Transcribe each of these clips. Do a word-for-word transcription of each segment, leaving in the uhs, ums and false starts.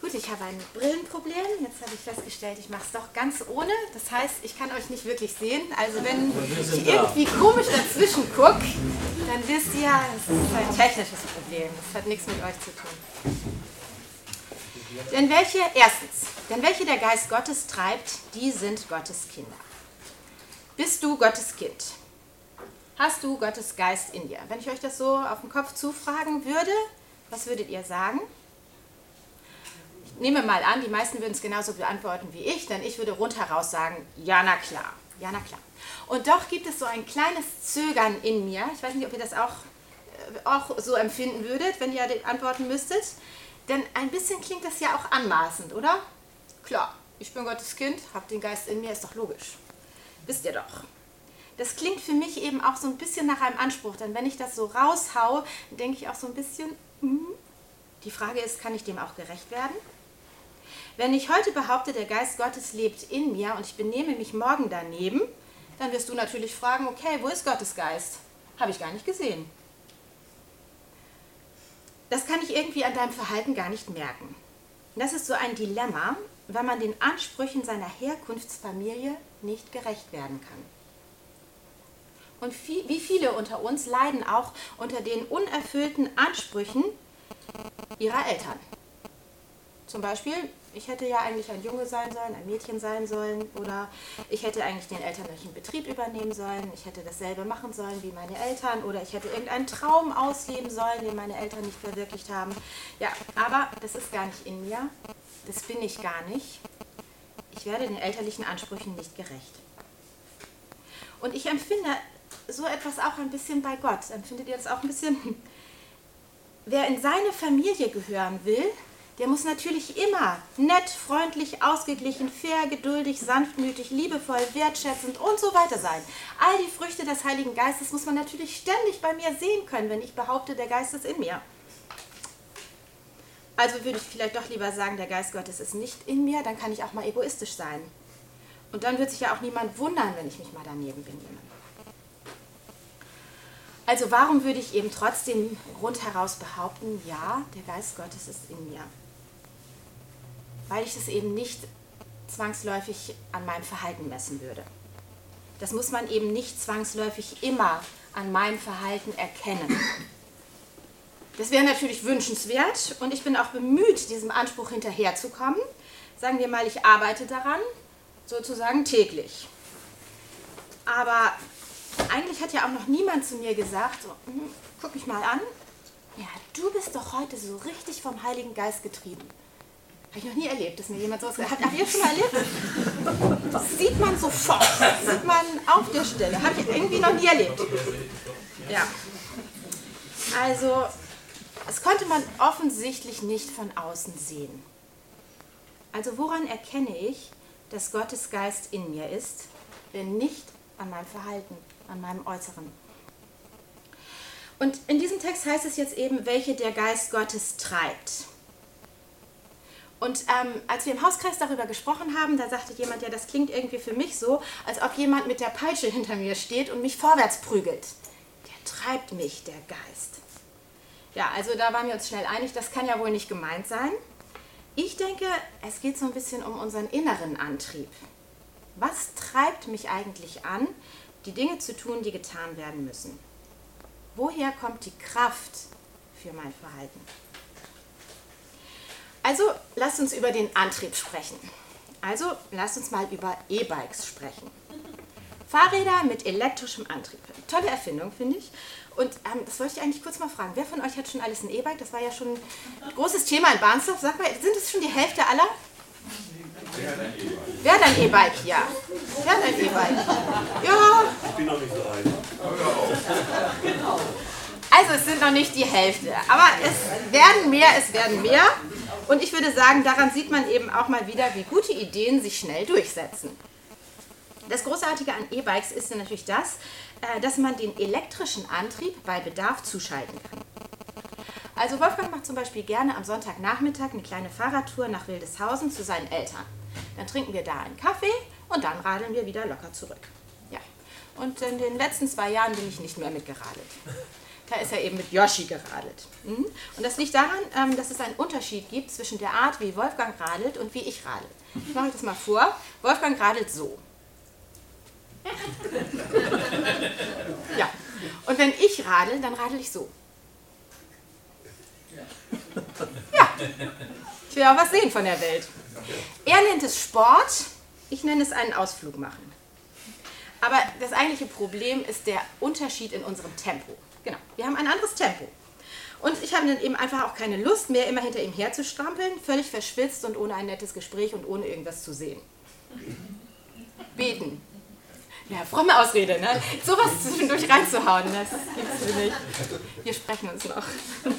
Gut, ich habe ein Brillenproblem. Jetzt habe ich festgestellt, ich mache es doch ganz ohne. Das heißt, ich kann euch nicht wirklich sehen. Also wenn ich irgendwie komisch dazwischen gucke, dann wisst ihr, es ist ein technisches Problem. Das hat nichts mit euch zu tun. Denn welche, erstens, denn welche der Geist Gottes treibt, die sind Gottes Kinder. Bist du Gottes Kind? Hast du Gottes Geist in dir? Wenn ich euch das so auf den Kopf zufragen würde, was würdet ihr sagen? Ich nehme mal an, die meisten würden es genauso beantworten wie ich, denn ich würde rundheraus sagen, ja na klar, ja na klar. Und doch gibt es so ein kleines Zögern in mir. Ich weiß nicht, ob ihr das auch, auch so empfinden würdet, wenn ihr antworten müsstet. Denn ein bisschen klingt das ja auch anmaßend, oder? Klar, ich bin Gottes Kind, hab den Geist in mir, ist doch logisch. Wisst ihr doch. Das klingt für mich eben auch so ein bisschen nach einem Anspruch, denn wenn ich das so raushau, denke ich auch so ein bisschen, mm. Die Frage ist, kann ich dem auch gerecht werden? Wenn ich heute behaupte, der Geist Gottes lebt in mir und ich benehme mich morgen daneben, dann wirst du natürlich fragen, okay, wo ist Gottes Geist? Habe ich gar nicht gesehen. Das kann ich irgendwie an deinem Verhalten gar nicht merken. Das ist so ein Dilemma, wenn man den Ansprüchen seiner Herkunftsfamilie nicht gerecht werden kann. Und wie viele unter uns leiden auch unter den unerfüllten Ansprüchen ihrer Eltern. Zum Beispiel, ich hätte ja eigentlich ein Junge sein sollen, ein Mädchen sein sollen, oder ich hätte eigentlich den elterlichen Betrieb übernehmen sollen, ich hätte dasselbe machen sollen wie meine Eltern, oder ich hätte irgendeinen Traum ausleben sollen, den meine Eltern nicht verwirklicht haben. Ja, aber das ist gar nicht in mir, das bin ich gar nicht. Ich werde den elterlichen Ansprüchen nicht gerecht. Und ich empfinde so etwas auch ein bisschen bei Gott. Empfindet ihr das auch ein bisschen? Wer in seine Familie gehören will, der muss natürlich immer nett, freundlich, ausgeglichen, fair, geduldig, sanftmütig, liebevoll, wertschätzend und so weiter sein. All die Früchte des Heiligen Geistes muss man natürlich ständig bei mir sehen können, wenn ich behaupte, der Geist ist in mir. Also würde ich vielleicht doch lieber sagen, der Geist Gottes ist nicht in mir, dann kann ich auch mal egoistisch sein. Und dann wird sich ja auch niemand wundern, wenn ich mich mal daneben benehme. Also warum würde ich eben trotzdem rundheraus behaupten, ja, der Geist Gottes ist in mir? Weil ich das eben nicht zwangsläufig an meinem Verhalten messen würde. Das muss man eben nicht zwangsläufig immer an meinem Verhalten erkennen. Das wäre natürlich wünschenswert und ich bin auch bemüht, diesem Anspruch hinterherzukommen. Sagen wir mal, ich arbeite daran, sozusagen täglich. Aber eigentlich hat ja auch noch niemand zu mir gesagt, so, hm, guck mich mal an, ja, du bist doch heute so richtig vom Heiligen Geist getrieben. Habe ich noch nie erlebt, dass mir jemand sowas gesagt hat. Habt ihr das schon mal erlebt? Das sieht man sofort, das sieht man auf der Stelle. Habe ich irgendwie noch nie erlebt. Ja. Also, das konnte man offensichtlich nicht von außen sehen. Also woran erkenne ich, dass Gottes Geist in mir ist, wenn nicht an meinem Verhalten, an meinem Äußeren? Und in diesem Text heißt es jetzt eben, welche der Geist Gottes treibt. Und ähm, als wir im Hauskreis darüber gesprochen haben, da sagte jemand, ja, das klingt irgendwie für mich so, als ob jemand mit der Peitsche hinter mir steht und mich vorwärts prügelt. Der treibt mich, der Geist. Ja, also da waren wir uns schnell einig, das kann ja wohl nicht gemeint sein. Ich denke, es geht so ein bisschen um unseren inneren Antrieb. Was treibt mich eigentlich an, die Dinge zu tun, die getan werden müssen? Woher kommt die Kraft für mein Verhalten? Also, lasst uns über den Antrieb sprechen. Also, lasst uns mal über E-Bikes sprechen. Fahrräder mit elektrischem Antrieb. Tolle Erfindung, finde ich. Und ähm, das wollte ich eigentlich kurz mal fragen. Wer von euch hat schon alles ein E-Bike? Das war ja schon ein großes Thema in Barnsdorf. Sag mal, sind es schon die Hälfte aller? Wer hat ein E-Bike? Wer hat ein E-Bike? Ja. Wer hat ein E-Bike? Ja. Ich bin noch nicht so alt. Genau. Also es sind noch nicht die Hälfte, aber es werden mehr, es werden mehr. Und ich würde sagen, daran sieht man eben auch mal wieder, wie gute Ideen sich schnell durchsetzen. Das Großartige an E-Bikes ist natürlich das, dass man den elektrischen Antrieb bei Bedarf zuschalten kann. Also Wolfgang macht zum Beispiel gerne am Sonntagnachmittag eine kleine Fahrradtour nach Wildeshausen zu seinen Eltern. Dann trinken wir da einen Kaffee und dann radeln wir wieder locker zurück. Ja. Und in den letzten zwei Jahren bin ich nicht mehr mitgeradelt. Da ist er eben mit Yoshi geradelt. Mhm. Und das liegt daran, ähm, dass es einen Unterschied gibt zwischen der Art, wie Wolfgang radelt und wie ich radel. Ich mache euch das mal vor. Wolfgang radelt so. Ja. Und wenn ich radel, dann radel ich so. Ja. Ich will auch was sehen von der Welt. Er nennt es Sport, ich nenne es einen Ausflug machen. Aber das eigentliche Problem ist der Unterschied in unserem Tempo. Genau, wir haben ein anderes Tempo. Und ich habe dann eben einfach auch keine Lust mehr, immer hinter ihm herzustrampeln, völlig verschwitzt und ohne ein nettes Gespräch und ohne irgendwas zu sehen. Beten. Ja, fromme Ausrede, ne? Sowas zwischendurch reinzuhauen, das gibt's mir nicht. Wir sprechen uns noch.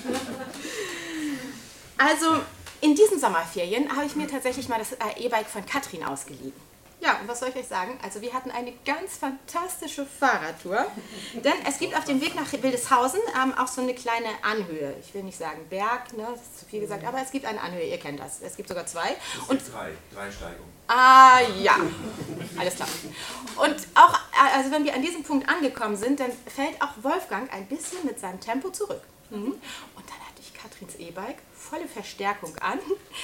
Also, in diesen Sommerferien habe ich mir tatsächlich mal das E-Bike von Katrin ausgeliehen. Ja, und was soll ich euch sagen? Also wir hatten eine ganz fantastische Fahrradtour, denn es gibt auf dem Weg nach Wildeshausen ähm, auch so eine kleine Anhöhe. Ich will nicht sagen Berg, ne, das ist zu viel gesagt, aber es gibt eine Anhöhe, ihr kennt das. Es gibt sogar zwei. Es und gibt drei, drei Steigungen. Ah ja, alles klar. Und auch, also wenn wir an diesem Punkt angekommen sind, dann fällt auch Wolfgang ein bisschen mit seinem Tempo zurück. Mhm. Und dann hatte ich Katrins E-Bike, volle Verstärkung an.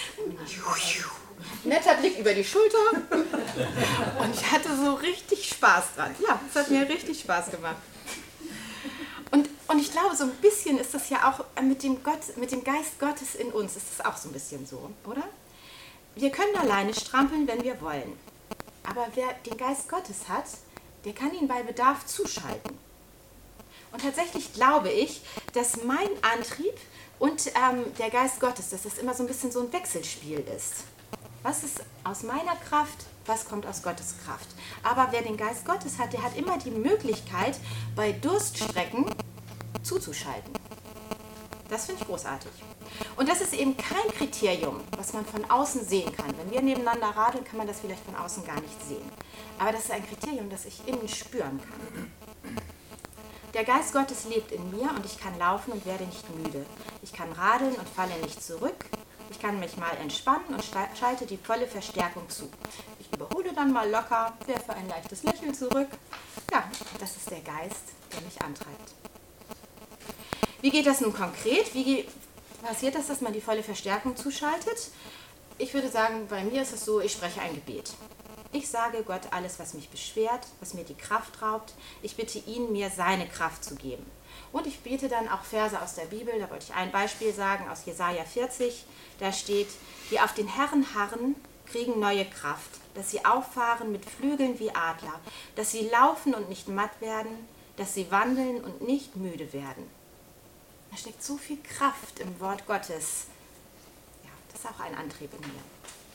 Netter Blick über die Schulter und ich hatte so richtig Spaß dran. Ja, es hat mir richtig Spaß gemacht. Und, und ich glaube, so ein bisschen ist das ja auch mit dem, Gott, mit dem Geist Gottes in uns, ist das auch so ein bisschen so, oder? Wir können alleine strampeln, wenn wir wollen. Aber wer den Geist Gottes hat, der kann ihn bei Bedarf zuschalten. Und tatsächlich glaube ich, dass mein Antrieb und ähm, der Geist Gottes, dass das immer so ein bisschen so ein Wechselspiel ist. Was ist aus meiner Kraft, was kommt aus Gottes Kraft? Aber wer den Geist Gottes hat, der hat immer die Möglichkeit, bei Durststrecken zuzuschalten. Das finde ich großartig. Und das ist eben kein Kriterium, was man von außen sehen kann. Wenn wir nebeneinander radeln, kann man das vielleicht von außen gar nicht sehen. Aber das ist ein Kriterium, das ich innen spüren kann. Der Geist Gottes lebt in mir und ich kann laufen und werde nicht müde. Ich kann radeln und falle nicht zurück. Ich kann mich mal entspannen und schalte die volle Verstärkung zu. Ich überhole dann mal locker, werfe ein leichtes Lächeln zurück. Ja, das ist der Geist, der mich antreibt. Wie geht das nun konkret? Wie passiert das, dass man die volle Verstärkung zuschaltet? Ich würde sagen, bei mir ist es so, ich spreche ein Gebet. Ich sage Gott alles, was mich beschwert, was mir die Kraft raubt. Ich bitte ihn, mir seine Kraft zu geben. Und ich bete dann auch Verse aus der Bibel, da wollte ich ein Beispiel sagen, aus Jesaja vierzig. Da steht, die auf den Herrn harren, kriegen neue Kraft, dass sie auffahren mit Flügeln wie Adler, dass sie laufen und nicht matt werden, dass sie wandeln und nicht müde werden. Da steckt so viel Kraft im Wort Gottes. Ja, das ist auch ein Antrieb in mir.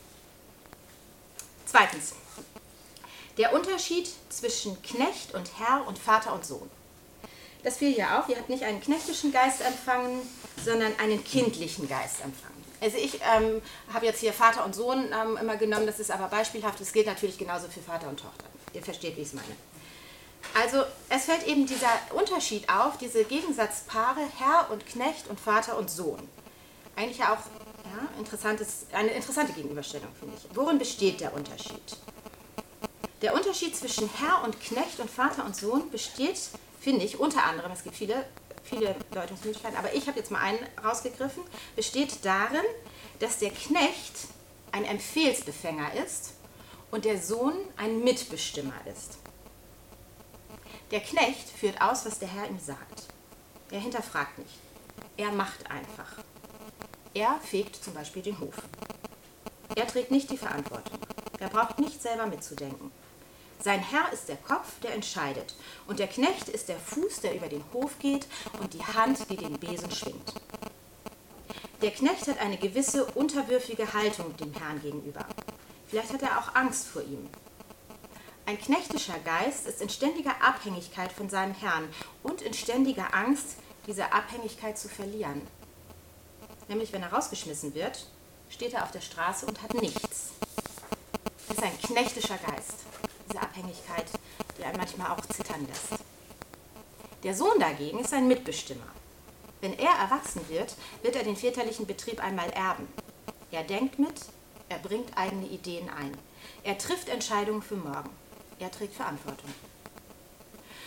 Zweitens, der Unterschied zwischen Knecht und Herr und Vater und Sohn. Das fiel hier auf, ihr habt nicht einen knechtischen Geist empfangen, sondern einen kindlichen Geist empfangen. Also ich ähm, habe jetzt hier Vater und Sohn ähm, immer genommen, das ist aber beispielhaft, das gilt natürlich genauso für Vater und Tochter. Ihr versteht, wie ich es meine. Also es fällt eben dieser Unterschied auf, diese Gegensatzpaare Herr und Knecht und Vater und Sohn. Eigentlich ja auch ja, interessantes, eine interessante Gegenüberstellung, finde ich. Worin besteht der Unterschied? Der Unterschied zwischen Herr und Knecht und Vater und Sohn besteht, finde ich, unter anderem, es gibt viele, viele Deutungsmöglichkeiten, aber ich habe jetzt mal einen rausgegriffen, besteht darin, dass der Knecht ein Befehlsempfänger ist und der Sohn ein Mitbestimmer ist. Der Knecht führt aus, was der Herr ihm sagt. Er hinterfragt nicht. Er macht einfach. Er fegt zum Beispiel den Hof. Er trägt nicht die Verantwortung. Er braucht nicht selber mitzudenken. Sein Herr ist der Kopf, der entscheidet. Und der Knecht ist der Fuß, der über den Hof geht und die Hand, die den Besen schwingt. Der Knecht hat eine gewisse unterwürfige Haltung dem Herrn gegenüber. Vielleicht hat er auch Angst vor ihm. Ein knechtischer Geist ist in ständiger Abhängigkeit von seinem Herrn und in ständiger Angst, diese Abhängigkeit zu verlieren. Nämlich, wenn er rausgeschmissen wird, steht er auf der Straße und hat nichts. Das ist ein knechtischer Geist, diese Abhängigkeit, die einen manchmal auch zittern lässt. Der Sohn dagegen ist ein Mitbestimmer. Wenn er erwachsen wird, wird er den väterlichen Betrieb einmal erben. Er denkt mit, er bringt eigene Ideen ein. Er trifft Entscheidungen für morgen. Er trägt Verantwortung.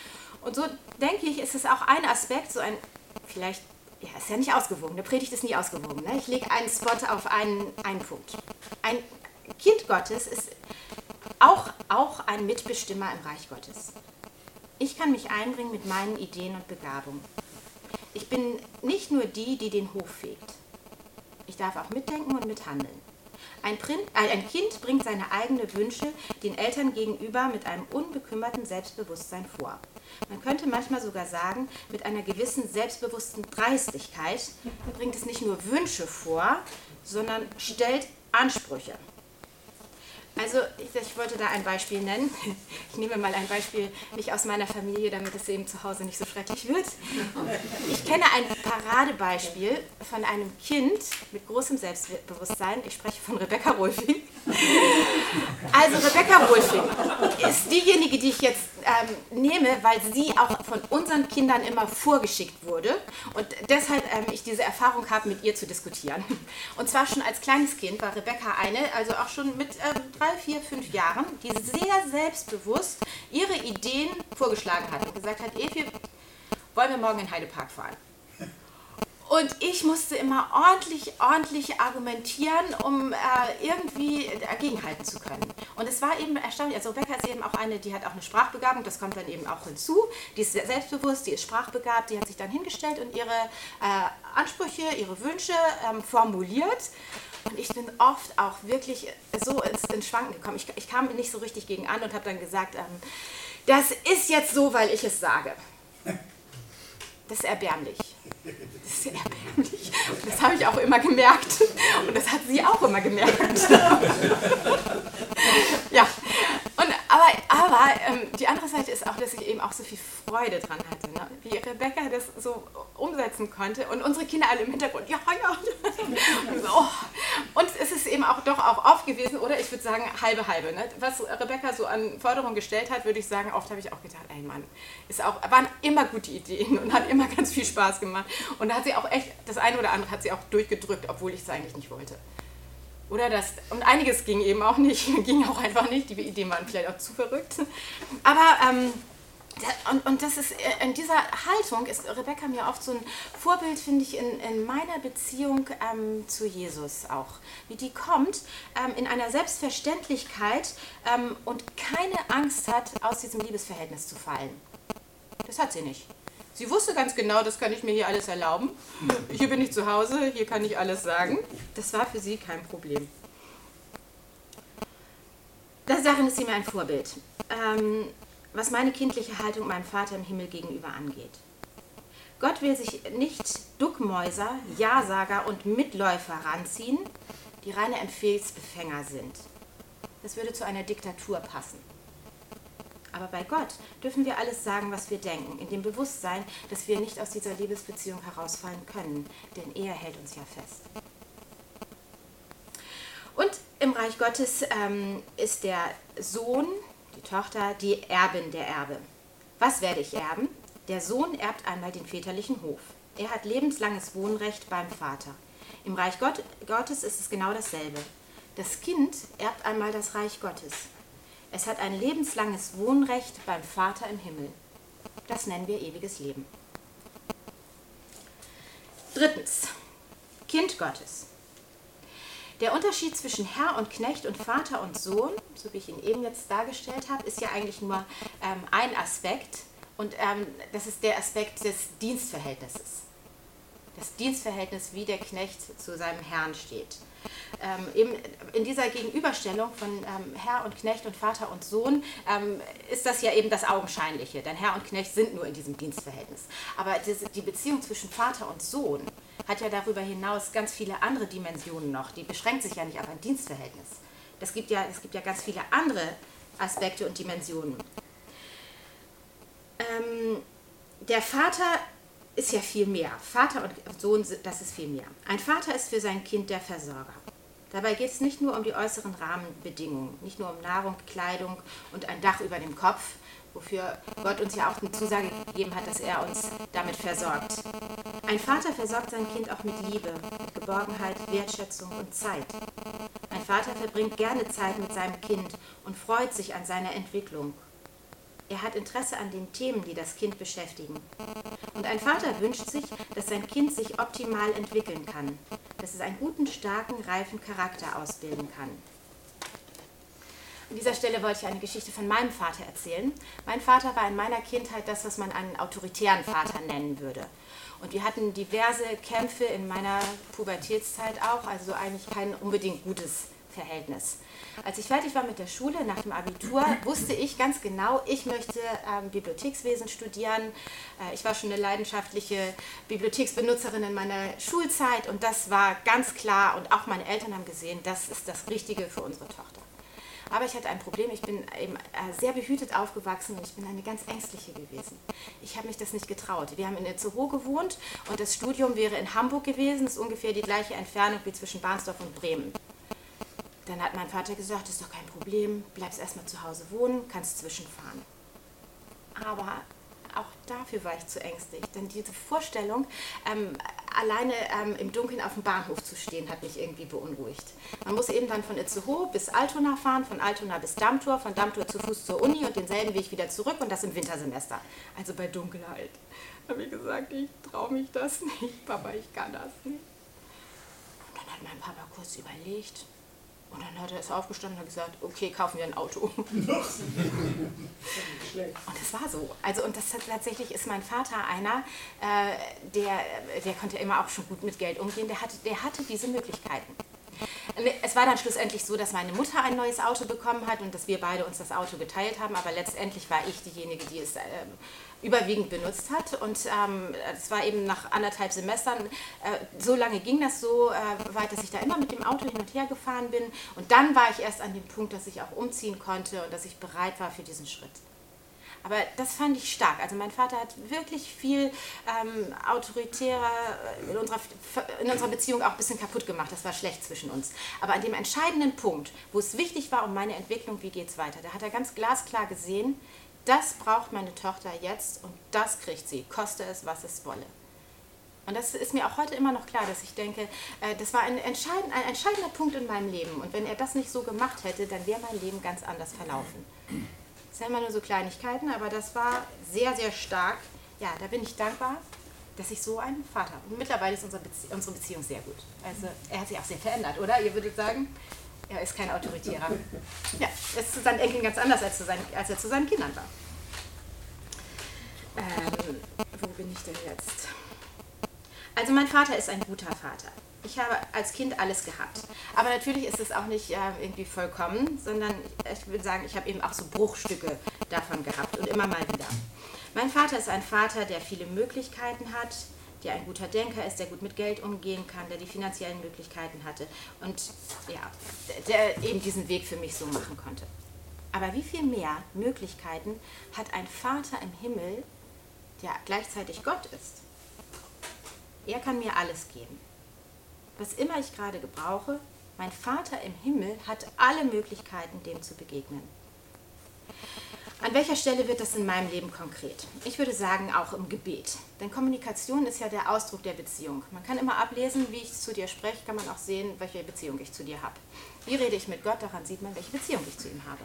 Und so denke ich, ist es auch ein Aspekt, so ein, vielleicht, ja, ist ja nicht ausgewogen, eine Predigt ist nie ausgewogen. Ne? Ich lege einen Spot auf einen, einen Punkt. Ein Kind Gottes ist auch, auch ein Mitbestimmer im Reich Gottes. Ich kann mich einbringen mit meinen Ideen und Begabungen. Ich bin nicht nur die, die den Hof fegt. Ich darf auch mitdenken und mithandeln. Ein, Prin- äh, ein Kind bringt seine eigenen Wünsche den Eltern gegenüber mit einem unbekümmerten Selbstbewusstsein vor. Man könnte manchmal sogar sagen, mit einer gewissen selbstbewussten Dreistigkeit bringt es nicht nur Wünsche vor, sondern stellt Ansprüche. Also ich, ich wollte da ein Beispiel nennen. Ich nehme mal ein Beispiel nicht aus meiner Familie, damit es eben zu Hause nicht so schrecklich wird. Ich kenne ein Paradebeispiel von einem Kind mit großem Selbstbewusstsein. Ich spreche von Rebecca Rolfing. Also Rebecca Rolfing ist diejenige, die ich jetzt ähm, nehme, weil sie auch von unseren Kindern immer vorgeschickt wurde und deshalb ähm, ich diese Erfahrung habe, mit ihr zu diskutieren. Und zwar schon als kleines Kind war Rebecca eine, also auch schon mit ähm, drei, vier, fünf Jahren, die sehr selbstbewusst ihre Ideen vorgeschlagen hat und gesagt hat, Evi, wollen wir morgen in Heidepark fahren? Und ich musste immer ordentlich, ordentlich argumentieren, um äh, irgendwie dagegenhalten zu können. Und es war eben erstaunlich, also Rebecca ist eben auch eine, die hat auch eine Sprachbegabung, das kommt dann eben auch hinzu. Die ist sehr selbstbewusst, die ist sprachbegabt, die hat sich dann hingestellt und ihre äh, Ansprüche, ihre Wünsche ähm, formuliert. Und ich bin oft auch wirklich so ins, ins Schwanken gekommen. Ich, ich kam nicht so richtig gegen an und habe dann gesagt, ähm, das ist jetzt so, weil ich es sage. Das ist erbärmlich. Das ist erbärmlich. Und das habe ich auch immer gemerkt. Und das hat sie auch immer gemerkt. Ja. Und, aber aber ähm, die andere Seite ist auch, dass ich eben auch so viel Freude dran hatte, ne? Wie Rebecca das so umsetzen konnte. Und unsere Kinder alle im Hintergrund, ja, ja. Und, so, oh. Und es ist eben auch doch auch oft gewesen, oder ich würde sagen, halbe, halbe. Ne? Was Rebecca so an Forderungen gestellt hat, würde ich sagen, oft habe ich auch gedacht, ey Mann, ist auch, waren immer gute Ideen und hat immer ganz viel Spaß gemacht. Und da hat sie auch echt, das eine oder andere hat sie auch durchgedrückt, obwohl ich es eigentlich nicht wollte. Oder das, und einiges ging eben auch nicht, ging auch einfach nicht, die Ideen waren vielleicht auch zu verrückt. Aber, ähm, und, und das ist, in dieser Haltung ist Rebecca mir oft so ein Vorbild, finde ich, in, in meiner Beziehung ähm, zu Jesus auch. Wie die kommt, ähm, in einer Selbstverständlichkeit ähm, und keine Angst hat, aus diesem Liebesverhältnis zu fallen. Das hat sie nicht. Sie wusste ganz genau, das kann ich mir hier alles erlauben. Hier bin ich zu Hause, hier kann ich alles sagen. Das war für sie kein Problem. Darin ist sie mir ein Vorbild, ähm, was meine kindliche Haltung meinem Vater im Himmel gegenüber angeht. Gott will sich nicht Duckmäuser, Ja-Sager und Mitläufer ranziehen, die reine Empfehlsbefänger sind. Das würde zu einer Diktatur passen. Aber bei Gott dürfen wir alles sagen, was wir denken, in dem Bewusstsein, dass wir nicht aus dieser Liebesbeziehung herausfallen können, denn er hält uns ja fest. Und im Reich Gottes ähm, ist der Sohn, die Tochter, die Erbin der Erbe. Was werde ich erben? Der Sohn erbt einmal den väterlichen Hof. Er hat lebenslanges Wohnrecht beim Vater. Im Reich Gott, Gottes ist es genau dasselbe. Das Kind erbt einmal das Reich Gottes. Es hat ein lebenslanges Wohnrecht beim Vater im Himmel. Das nennen wir ewiges Leben. Drittens, Kind Gottes. Der Unterschied zwischen Herr und Knecht und Vater und Sohn, so wie ich ihn eben jetzt dargestellt habe, ist ja eigentlich nur ähm, ein Aspekt. Und ähm, das ist der Aspekt des Dienstverhältnisses. Das Dienstverhältnis, wie der Knecht zu seinem Herrn steht. Ähm, eben in dieser Gegenüberstellung von ähm, Herr und Knecht und Vater und Sohn ähm, ist das ja eben das Augenscheinliche, denn Herr und Knecht sind nur in diesem Dienstverhältnis. Aber diese, die Beziehung zwischen Vater und Sohn hat ja darüber hinaus ganz viele andere Dimensionen noch. Die beschränkt sich ja nicht auf ein Dienstverhältnis. Das gibt ja, es gibt ja ganz viele andere Aspekte und Dimensionen. Ähm, der Vater ist ja viel mehr. Vater und Sohn, das ist viel mehr. Ein Vater ist für sein Kind der Versorger. Dabei geht es nicht nur um die äußeren Rahmenbedingungen, nicht nur um Nahrung, Kleidung und ein Dach über dem Kopf, wofür Gott uns ja auch eine Zusage gegeben hat, dass er uns damit versorgt. Ein Vater versorgt sein Kind auch mit Liebe, mit Geborgenheit, Wertschätzung und Zeit. Ein Vater verbringt gerne Zeit mit seinem Kind und freut sich an seiner Entwicklung. Er hat Interesse an den Themen, die das Kind beschäftigen. Und ein Vater wünscht sich, dass sein Kind sich optimal entwickeln kann, dass es einen guten, starken, reifen Charakter ausbilden kann. An dieser Stelle wollte ich eine Geschichte von meinem Vater erzählen. Mein Vater war in meiner Kindheit das, was man einen autoritären Vater nennen würde. Und wir hatten diverse Kämpfe in meiner Pubertätszeit auch, also eigentlich kein unbedingt gutes Verhältnis. Als ich fertig war mit der Schule, nach dem Abitur, wusste ich ganz genau, ich möchte ähm, Bibliothekswesen studieren. Äh, ich war schon eine leidenschaftliche Bibliotheksbenutzerin in meiner Schulzeit und das war ganz klar und auch meine Eltern haben gesehen, das ist das Richtige für unsere Tochter. Aber ich hatte ein Problem, ich bin eben sehr behütet aufgewachsen und ich bin eine ganz ängstliche gewesen. Ich habe mich das nicht getraut. Wir haben in Itzehoe gewohnt und das Studium wäre in Hamburg gewesen, das ist ungefähr die gleiche Entfernung wie zwischen Bahnsdorf und Bremen. Dann hat mein Vater gesagt, das ist doch kein Problem, bleibst erstmal zu Hause wohnen, kannst zwischenfahren. Aber auch dafür war ich zu ängstlich, denn diese Vorstellung, ähm, alleine ähm, im Dunkeln auf dem Bahnhof zu stehen, hat mich irgendwie beunruhigt. Man muss eben dann von Itzehoe bis Altona fahren, von Altona bis Dammtor, von Dammtor zu Fuß zur Uni und denselben Weg wieder zurück und das im Wintersemester, also bei Dunkelheit. Da habe ich gesagt, ich traue mich das nicht, Papa, ich kann das nicht. Und dann hat mein Papa kurz überlegt. Und dann hat er es aufgestanden und gesagt, okay, kaufen wir ein Auto. Und das war so. Also, und das tatsächlich ist mein Vater einer, äh, der, der konnte immer auch schon gut mit Geld umgehen, der hatte, der hatte diese Möglichkeiten. Es war dann schlussendlich so, dass meine Mutter ein neues Auto bekommen hat und dass wir beide uns das Auto geteilt haben, aber letztendlich war ich diejenige, die es äh, überwiegend benutzt hat und ähm, es war eben nach anderthalb Semestern, äh, so lange ging das so äh, weit, dass ich da immer mit dem Auto hin und her gefahren bin und dann war ich erst an dem Punkt, dass ich auch umziehen konnte und dass ich bereit war für diesen Schritt. Aber das fand ich stark. Also mein Vater hat wirklich viel ähm, autoritärer in unserer, in unserer Beziehung auch ein bisschen kaputt gemacht. Das war schlecht zwischen uns. Aber an dem entscheidenden Punkt, wo es wichtig war um meine Entwicklung, wie geht es weiter, da hat er ganz glasklar gesehen, das braucht meine Tochter jetzt und das kriegt sie, koste es, was es wolle. Und das ist mir auch heute immer noch klar, dass ich denke, äh, das war ein, entscheidend, ein entscheidender Punkt in meinem Leben. Und wenn er das nicht so gemacht hätte, dann wäre mein Leben ganz anders verlaufen. Das sind immer nur so Kleinigkeiten, aber das war sehr, sehr stark. Ja, da bin ich dankbar, dass ich so einen Vater habe. Und mittlerweile ist unsere, Bezie- unsere Beziehung sehr gut. Also er hat sich auch sehr verändert, oder? Ihr würdet sagen, er ist kein Autoritärer. Ja, er ist zu seinen Enkeln ganz anders, als, zu seinen, als er zu seinen Kindern war. Ähm, wo bin ich denn jetzt? Also mein Vater ist ein guter Vater. Ich habe als Kind alles gehabt. Aber natürlich ist es auch nicht äh, irgendwie vollkommen, sondern ich würde sagen, ich habe eben auch so Bruchstücke davon gehabt und immer mal wieder. Mein Vater ist ein Vater, der viele Möglichkeiten hat, der ein guter Denker ist, der gut mit Geld umgehen kann, der die finanziellen Möglichkeiten hatte und ja, der eben diesen Weg für mich so machen konnte. Aber wie viel mehr Möglichkeiten hat ein Vater im Himmel, der gleichzeitig Gott ist? Er kann mir alles geben. Was immer ich gerade gebrauche, mein Vater im Himmel hat alle Möglichkeiten, dem zu begegnen. An welcher Stelle wird das in meinem Leben konkret? Ich würde sagen, auch im Gebet. Denn Kommunikation ist ja der Ausdruck der Beziehung. Man kann immer ablesen, wie ich zu dir spreche, kann man auch sehen, welche Beziehung ich zu dir habe. Wie rede ich mit Gott, daran sieht man, welche Beziehung ich zu ihm habe.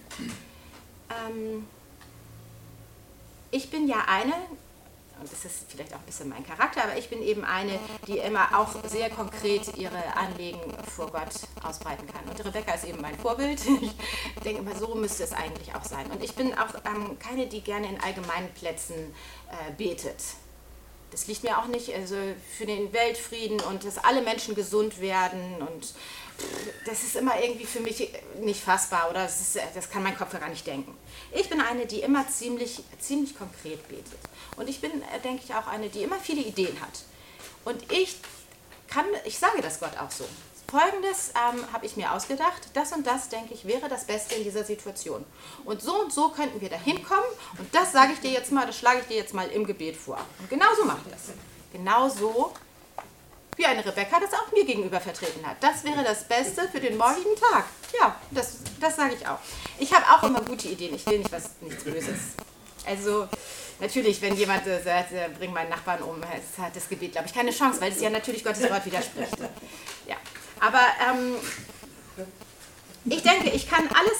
Ähm, ich bin ja eine, und das ist vielleicht auch ein bisschen mein Charakter, aber ich bin eben eine, die immer auch sehr konkret ihre Anliegen vor Gott ausbreiten kann. Und Rebecca ist eben mein Vorbild. Ich denke immer, so müsste es eigentlich auch sein. Und ich bin auch ähm, keine, die gerne in allgemeinen Plätzen äh, betet. Das liegt mir auch nicht, also für den Weltfrieden und dass alle Menschen gesund werden und das ist immer irgendwie für mich nicht fassbar oder das, ist, das kann mein Kopf gar nicht denken. Ich bin eine, die immer ziemlich, ziemlich konkret betet. Und ich bin, denke ich, auch eine, die immer viele Ideen hat. Und ich kann, ich sage das Gott auch so. Folgendes ähm, habe ich mir ausgedacht, das und das, denke ich, wäre das Beste in dieser Situation. Und so und so könnten wir da hinkommen und das sage ich dir jetzt mal, das schlage ich dir jetzt mal im Gebet vor. Und genau so mache ich das. Genau so, wie eine Rebecca das auch mir gegenüber vertreten hat. Das wäre das Beste für den morgigen Tag. Ja, das, das sage ich auch. Ich habe auch immer gute Ideen, ich will nicht was, nichts Böses. Also natürlich, wenn jemand äh, sagt, äh, bring meinen Nachbarn um, es hat das Gebet, glaube ich, keine Chance, weil es ja natürlich Gottes Wort widerspricht. Ja. Aber ähm, ich denke, ich kann alles, ich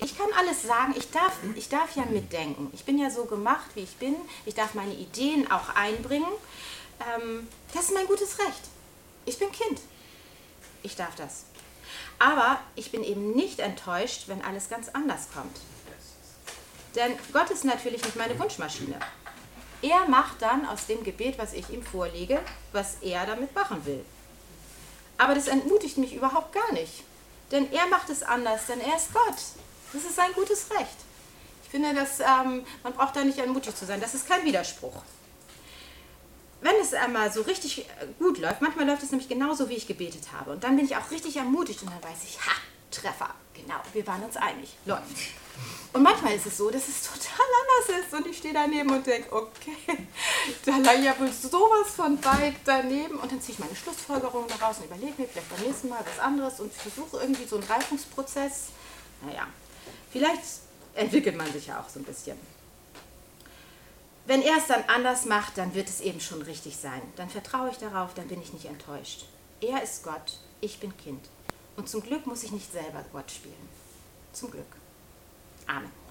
ich kann alles sagen, ich darf, ich darf ja mitdenken. Ich bin ja so gemacht, wie ich bin. Ich darf meine Ideen auch einbringen. Ähm, das ist mein gutes Recht. Ich bin Kind. Ich darf das. Aber ich bin eben nicht enttäuscht, wenn alles ganz anders kommt. Denn Gott ist natürlich nicht meine Wunschmaschine. Er macht dann aus dem Gebet, was ich ihm vorlege, was er damit machen will. Aber das entmutigt mich überhaupt gar nicht. Denn er macht es anders, denn er ist Gott. Das ist sein gutes Recht. Ich finde, dass, ähm, man braucht da nicht entmutigt zu sein. Das ist kein Widerspruch. Wenn es einmal so richtig gut läuft, manchmal läuft es nämlich genauso, wie ich gebetet habe. Und dann bin ich auch richtig ermutigt und dann weiß ich, ha, Treffer, genau, wir waren uns einig, läuft. Und manchmal ist es so, dass es total anders ist und ich stehe daneben und denke, okay, da lag ja wohl sowas von weit daneben und dann ziehe ich meine Schlussfolgerungen daraus und überlege mir vielleicht beim nächsten Mal was anderes und versuche irgendwie so einen Reifungsprozess. Naja, vielleicht entwickelt man sich ja auch so ein bisschen. Wenn er es dann anders macht, dann wird es eben schon richtig sein. Dann vertraue ich darauf, dann bin ich nicht enttäuscht. Er ist Gott, ich bin Kind. Und zum Glück muss ich nicht selber Gott spielen. Zum Glück. Amen.